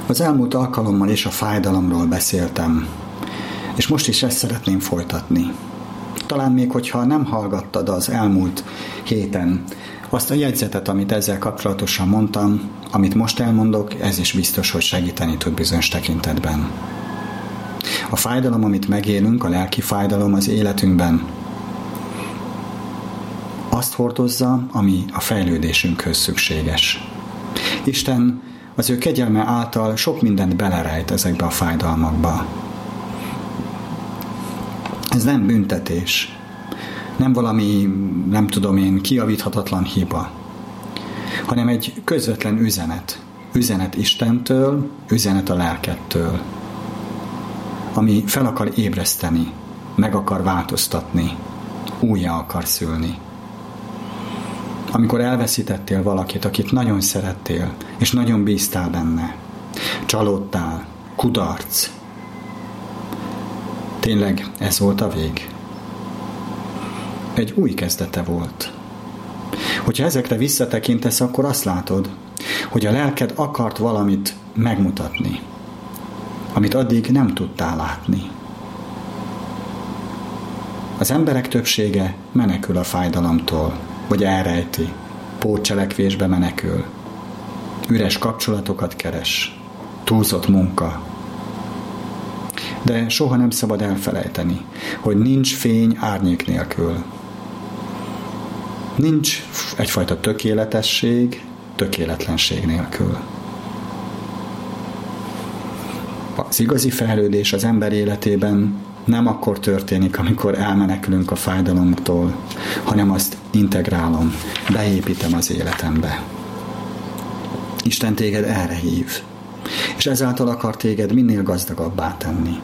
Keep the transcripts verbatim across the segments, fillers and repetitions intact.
Az elmúlt alkalommal is a fájdalomról beszéltem, és most is ezt szeretném folytatni. Talán még, hogyha nem hallgattad az elmúlt héten azt a jegyzetet, amit ezzel kapcsolatosan mondtam, amit most elmondok, ez is biztos, hogy segíteni tud bizonyos tekintetben. A fájdalom, amit megélünk, a lelki fájdalom az életünkben, azt hordozza, ami a fejlődésünkhöz szükséges. Isten az ő kegyelme által sok mindent belerejt ezekbe a fájdalmakba. Ez nem büntetés, nem valami, nem tudom én, kijavíthatatlan hiba, hanem egy közvetlen üzenet. Üzenet Istentől, üzenet a lelkettől, ami fel akar ébreszteni, meg akar változtatni, újjá akar szülni. Amikor elveszítettél valakit, akit nagyon szerettél, és nagyon bíztál benne, csalódtál, kudarc, tényleg ez volt a vég? Egy új kezdete volt. Hogyha ezekre visszatekintesz, akkor azt látod, hogy a lelked akart valamit megmutatni, amit addig nem tudtál látni. Az emberek többsége menekül a fájdalomtól, vagy elrejti, pótcselekvésbe menekül, üres kapcsolatokat keres, túlzott munka. De soha nem szabad elfelejteni, hogy nincs fény árnyék nélkül. Nincs egyfajta tökéletesség, tökéletlenség nélkül. Az igazi fejlődés az ember életében nem akkor történik, amikor elmenekülünk a fájdalomtól, hanem azt integrálom, beépítem az életembe. Isten téged erre hív, és ezáltal akar téged minél gazdagabbá tenni.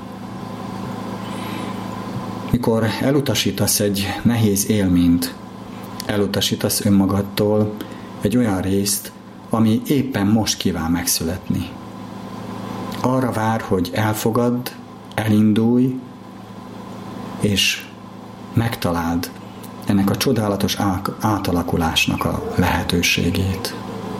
Mikor elutasítasz egy nehéz élményt, elutasítasz önmagadtól egy olyan részt, ami éppen most kíván megszületni. Arra vár, hogy elfogadd, elindulj, és megtaláld ennek a csodálatos átalakulásnak a lehetőségét.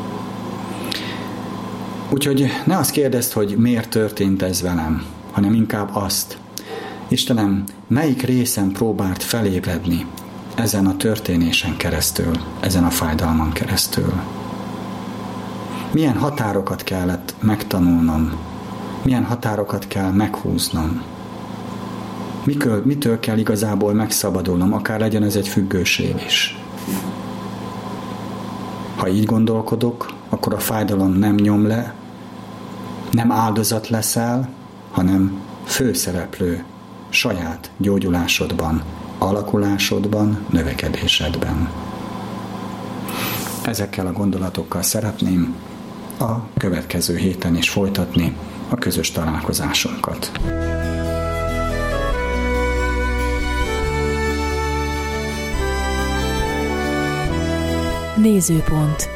Úgyhogy ne azt kérdezd, hogy miért történt ez velem, hanem inkább azt, Istenem, melyik részen próbált felébredni ezen a történésen keresztül, ezen a fájdalmon keresztül? Milyen határokat kellett megtanulnom? Milyen határokat kell meghúznom? Mikor, mitől kell igazából megszabadulnom, akár legyen ez egy függőség is? Ha így gondolkodok, akkor a fájdalom nem nyom le, nem áldozat leszel, hanem főszereplő saját gyógyulásodban, alakulásodban, növekedésedben. Ezekkel a gondolatokkal szeretném a következő héten is folytatni a közös találkozásunkat. Nézőpont.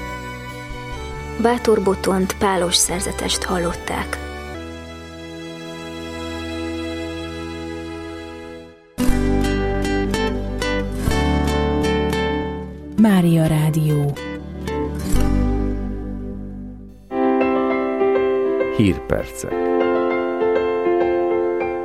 Bátor Botont pálos szerzetest hallották. Mária Rádió. Hírpercek.